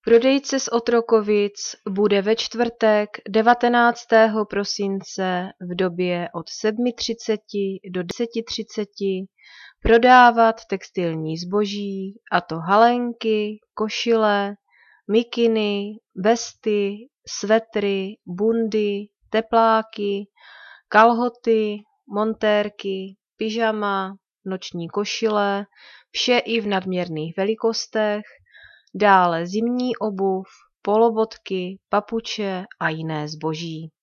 Prodejce z Otrokovic bude ve čtvrtek 19. prosince v době od 7:30 do 10:30 prodávat textilní zboží, a to halenky, košile, mikiny, vesty, svetry, bundy, tepláky, kalhoty, montérky, pyžama, noční košile, vše i v nadměrných velikostech, dále zimní obuv, polobotky, papuče a jiné zboží.